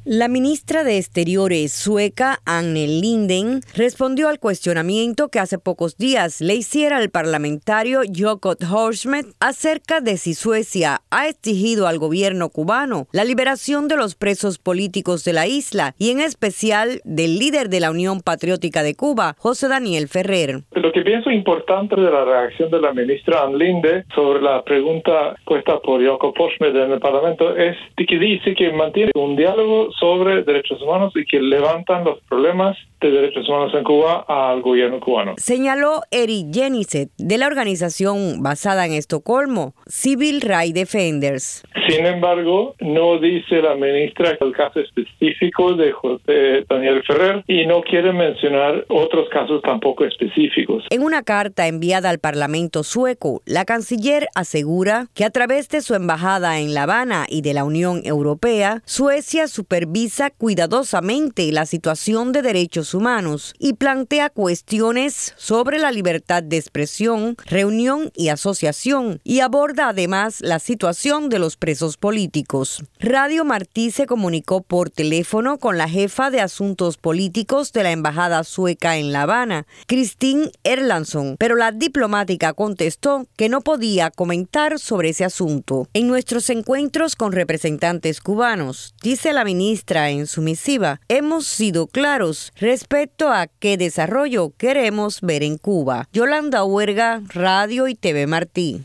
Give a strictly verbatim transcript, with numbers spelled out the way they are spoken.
La ministra de Exteriores sueca, Anne Linden, respondió al cuestionamiento que hace pocos días le hiciera el parlamentario Jakob Hornsmet acerca de si Suecia ha exigido al gobierno cubano la liberación de los presos políticos de la isla y en especial del líder de la Unión Patriótica de Cuba, José Daniel Ferrer. Lo que pienso importante de la reacción de la ministra Anne Linde sobre la pregunta puesta por Jakob Hornsmet en el Parlamento es que dice que mantiene un diálogo sobre derechos humanos y que levantan los problemas de derechos humanos en Cuba al gobierno cubano. Señaló Eric Jeniset, de la organización basada en Estocolmo, Civil Rights Defenders. Sin embargo, no dice la ministra el caso específico de José Daniel Ferrer y no quiere mencionar otros casos tampoco específicos. En una carta enviada al Parlamento sueco, la canciller asegura que a través de su embajada en La Habana y de la Unión Europea, Suecia supervisa cuidadosamente la situación de derechos humanos y plantea cuestiones sobre la libertad de expresión, reunión y asociación, y aborda además la situación de los presos políticos. Radio Martí se comunicó por teléfono con la jefa de asuntos políticos de la embajada sueca en La Habana, Kristin Erlandsson, pero la diplomática contestó que no podía comentar sobre ese asunto. En nuestros encuentros con representantes cubanos, dice la ministra en su misiva, hemos sido claros respecto a qué desarrollo queremos ver en Cuba. Yolanda Huerga, Radio y T V Martí.